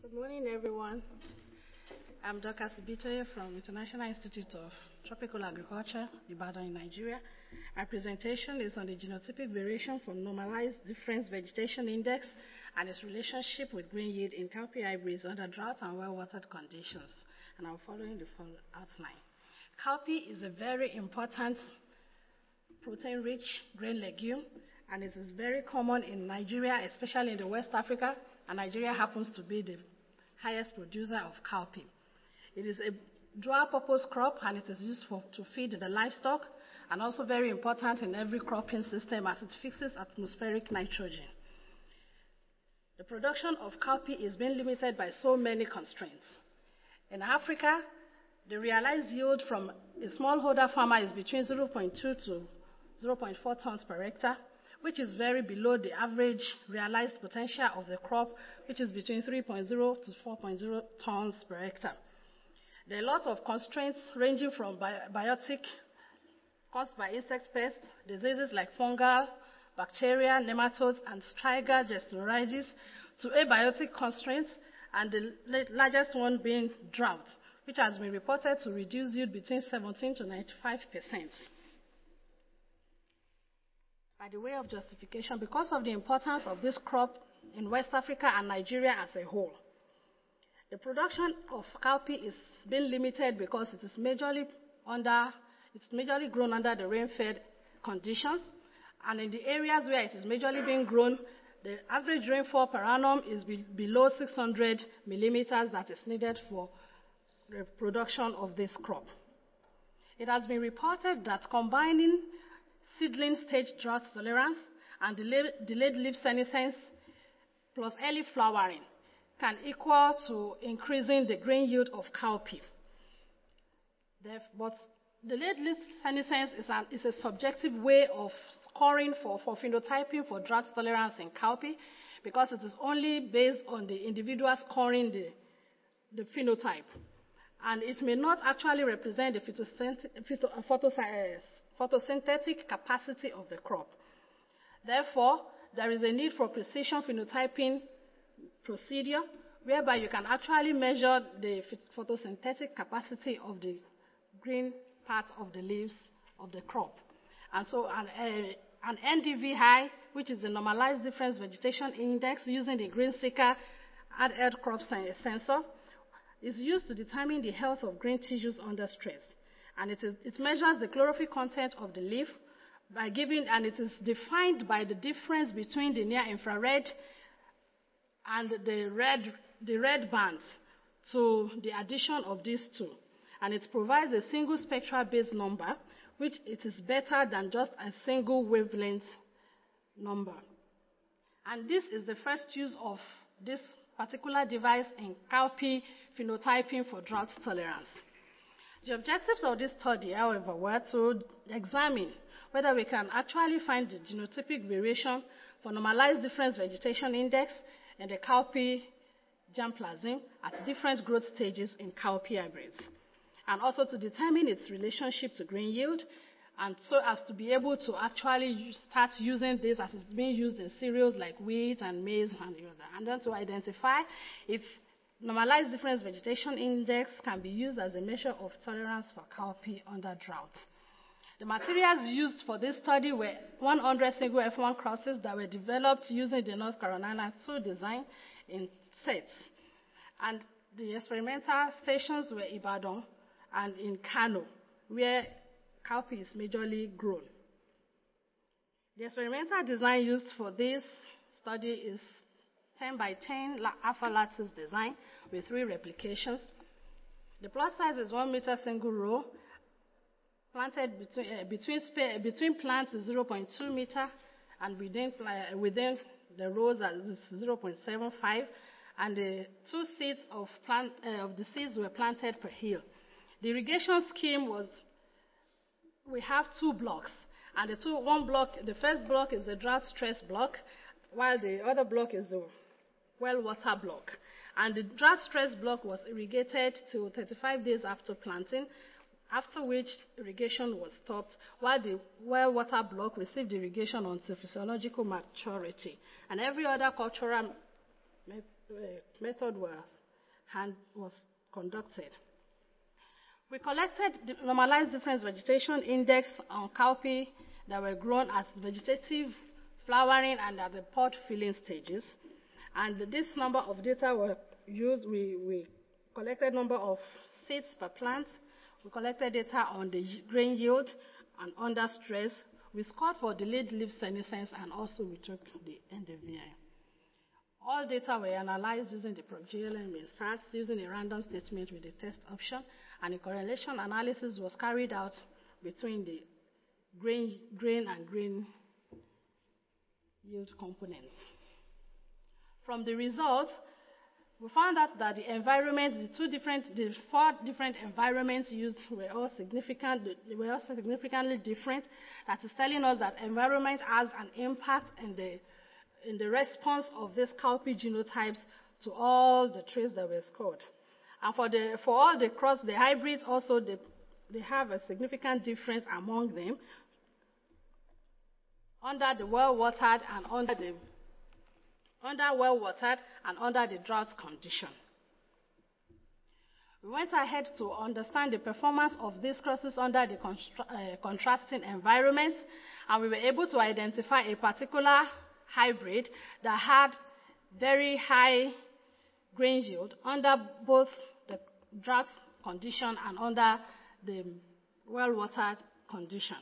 Good morning, everyone. I'm Dr. Sibitoye from International Institute of Tropical Agriculture, Ibadan in Nigeria. Our presentation is on the genotypic variation from normalized difference vegetation index and its relationship with grain yield in cowpea hybrids under drought and well-watered conditions. And I'm following the outline. Cowpea is a very important protein-rich grain legume, and it is very common in Nigeria, especially in the West Africa, and Nigeria happens to be the highest producer of cowpea. It is a dual-purpose crop, and it is used to feed the livestock, and also very important in every cropping system as it fixes atmospheric nitrogen. The production of cowpea is being limited by so many constraints. In Africa, the realized yield from a smallholder farmer is between 0.2 to 0.4 tons per hectare, which is very below the average realized potential of the crop, which is between 3.0 to 4.0 tons per hectare. There are a lot of constraints ranging from biotic caused by insect pests, diseases like fungal, bacteria, nematodes, and striga gestorides, to abiotic constraints, and the largest one being drought, which has been reported to reduce yield between 17 to 95%. By the way of justification, because of the importance of this crop in West Africa and Nigeria as a whole, the production of cowpea is being limited because it is majorly grown under the rain-fed conditions, and in the areas where it is majorly being grown, the average rainfall per annum is below 600 millimeters that is needed for the production of this crop. It has been reported that combining seedling stage drought tolerance and delayed leaf senescence plus early flowering can equal to increasing the grain yield of cowpea. But delayed leaf senescence is a subjective way of scoring for phenotyping for drought tolerance in cowpea, because it is only based on the individual scoring the phenotype. And it may not actually represent the photosynthetic capacity of the crop. Therefore, there is a need for precision phenotyping procedure whereby you can actually measure the photosynthetic capacity of the green part of the leaves of the crop. And so an NDVI, which is the normalized difference vegetation index using the green seeker handheld crop sensor, is used to determine the health of green tissues under stress. And it measures the chlorophyll content of the leaf and it is defined by the difference between the near infrared and the red bands to the addition of these two. And it provides a single spectral base number, which it is better than just a single wavelength number. And this is the first use of this particular device in cowpea phenotyping for drought tolerance. The objectives of this study, however, were to examine whether we can actually find the genotypic variation for normalized difference vegetation index in the cowpea germplasm at different growth stages in cowpea hybrids, and also to determine its relationship to grain yield, and so as to be able to actually start using this as it's being used in cereals like wheat and maize and then to identify if normalized difference vegetation index can be used as a measure of tolerance for cowpea under drought. The materials used for this study were 100 single F1 crosses that were developed using the North Carolina 2 design in sets. And the experimental stations were Ibadan and in Kano, where cowpea is majorly grown. The experimental design used for this study is 10 by 10 alpha lattice design with 3 replications. The plot size is 1 meter single row. Planted between plants is 0.2 meter, and within the rows is 0.75, and the 2 seeds of the seeds were planted per hill. The irrigation scheme was, we have 2 blocks, and the first block is the drought stress block, while the other block is the well water block. And the drought stress block was irrigated till 35 days after planting, after which irrigation was stopped, while the well water block received irrigation until physiological maturity. And every other cultural method was conducted. We collected the normalized difference vegetation index on cowpea that were grown at vegetative flowering and at the pod filling stages. And this number of data were used. We collected number of seeds per plant. We collected data on the grain yield and under stress. We scored for delayed leaf senescence, and also we took the NDVI. All data were analyzed using the GLM in SAS, using a random statement with the test option, and a correlation analysis was carried out between the grain and grain yield components. From the results, we found out that the environment, the 4 different environments used were all significantly different. That is telling us that environment has an impact in the response of these cowpea genotypes to all the traits that were scored. And for all the crops, the hybrids also, they have a significant difference among them under the well-watered and under well-watered and under the drought condition. We went ahead to understand the performance of these crosses under the contrasting environments, and we were able to identify a particular hybrid that had very high grain yield under both the drought condition and under the well-watered condition.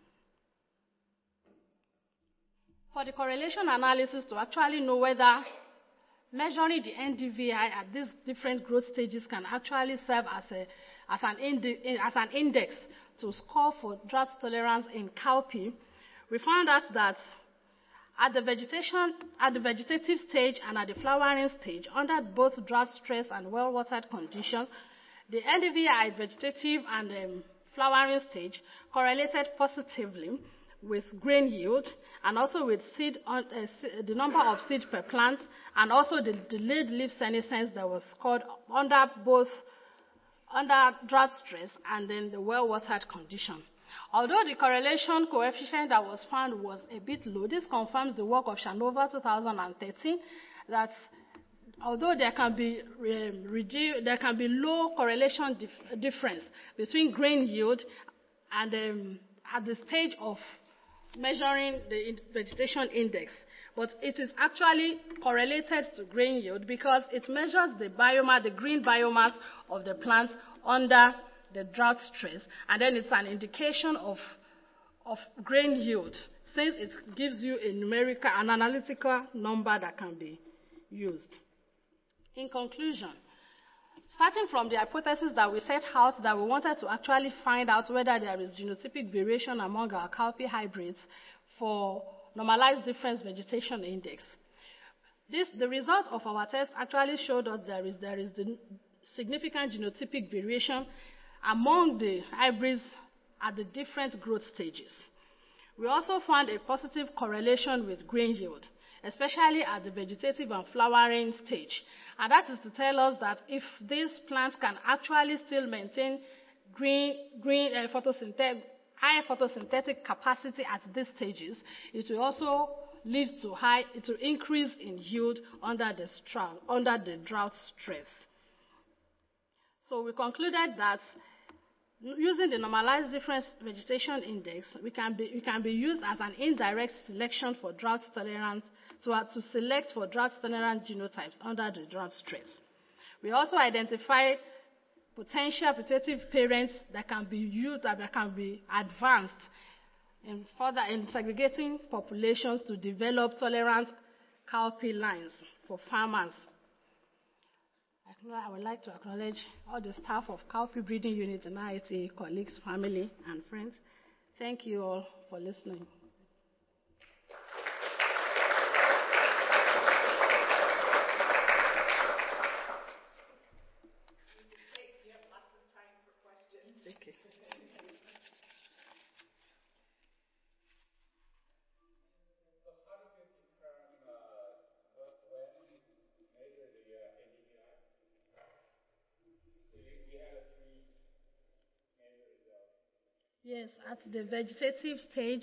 For the correlation analysis to actually know whether measuring the NDVI at these different growth stages can actually serve as an index to score for drought tolerance in cowpea, we found out that at the vegetative stage and at the flowering stage, under both drought stress and well-watered conditions, the NDVI at vegetative and flowering stage correlated positively with grain yield, and also with the number of seeds per plant, and also the delayed leaf senescence that was scored under drought stress and then the well-watered condition. Although the correlation coefficient that was found was a bit low, this confirms the work of Shanova 2013, that although there can be low correlation difference between grain yield and at the stage of measuring the vegetation index, but it is actually correlated to grain yield because it measures the biomass, the green biomass of the plants under the drought stress, and then it's an indication of grain yield, since it gives you an analytical number that can be used. In conclusion, starting from the hypothesis that we set out that we wanted to actually find out whether there is genotypic variation among our cowpea hybrids for normalized difference vegetation index. The result of our test actually showed us there is the significant genotypic variation among the hybrids at the different growth stages. We also found a positive correlation with grain yield, especially at the vegetative and flowering stage. And that is to tell us that if these plants can actually still maintain high photosynthetic capacity at these stages, it will also lead to increase in yield under the drought stress. So we concluded that using the normalized difference vegetation index, we can be used as an indirect selection for drought tolerance to select for drought tolerant genotypes under the drought stress. We also identified potential putative parents that can be used, that can be advanced in segregating populations to develop tolerant cowpea lines for farmers. I would like to acknowledge all the staff of Cowpea Breeding Unit in IITA, colleagues, family, and friends. Thank you all for listening. Yes, at the vegetative stage,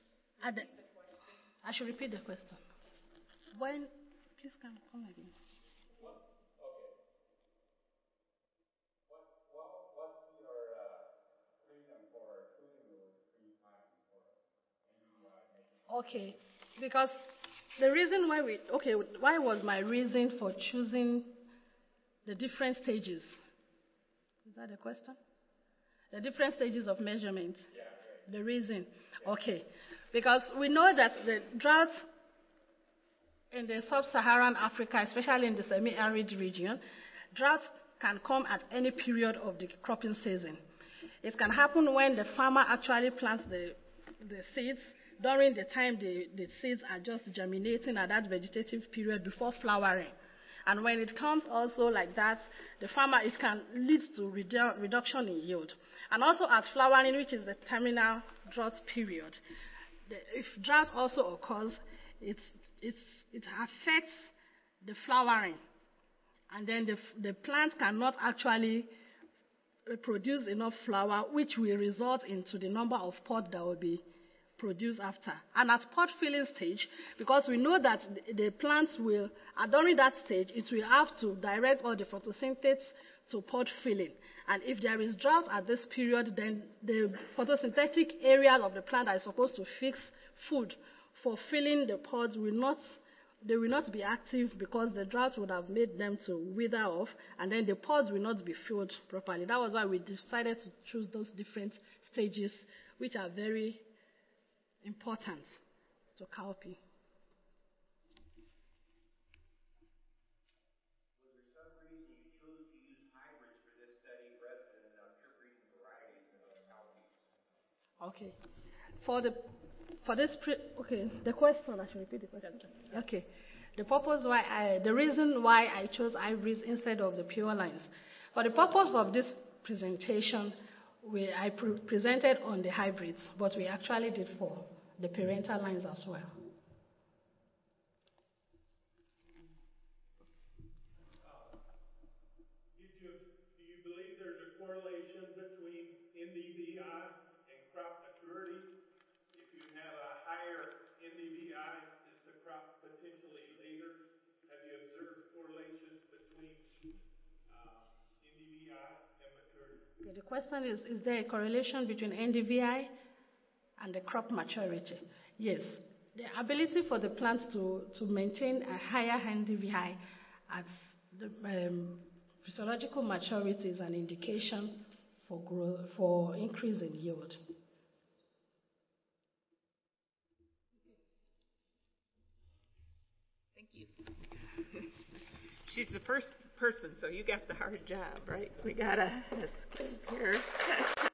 I should repeat the question. Please come again. Okay, because the reason why why was my reason for choosing the different stages? Is that the question? The different stages of measurement. The reason. Okay, because we know that the drought in the sub-Saharan Africa, especially in the semi-arid region, drought can come at any period of the cropping season. It can happen when the farmer actually plants the seeds during the time the seeds are just germinating at that vegetative period before flowering. And when it comes also like that, the farmer, it can lead to reduction in yield. And also at flowering, which is the terminal drought period, if drought also occurs, it affects the flowering. And then the plant cannot actually produce enough flower, which will result into the number of pods that will be produced after. And at pod filling stage, because we know that the plants will, during that stage, it will have to direct all the photosynthesis to pod filling. And if there is drought at this period, then the photosynthetic areas of the plant that is supposed to fix food for filling the pods will not be active, because the drought would have made them to wither off, and then the pods will not be filled properly. That was why we decided to choose those different stages, which are very important to cowpea. Was there some reason you chose to use hybrids for this study rather than pure breeding varieties of cowpeas? Okay. The question, I should repeat the question. Okay. The reason why I chose hybrids instead of the pure lines. For the purpose of this presentation, I presented on the hybrids, but we actually did for the parental lines as well. Do you believe there's a correlation between NDVI and crop maturity? If you have a higher NDVI, is the crop potentially later? Have you observed correlations between NDVI and maturity? Okay, the question is there a correlation between NDVI and the crop maturity? Yes. The ability for the plants to maintain a higher NDVI at the physiological maturity is an indication for growth, for increase in yield. Thank you. She's the first person, so you got the hard job, right? We got to escape here.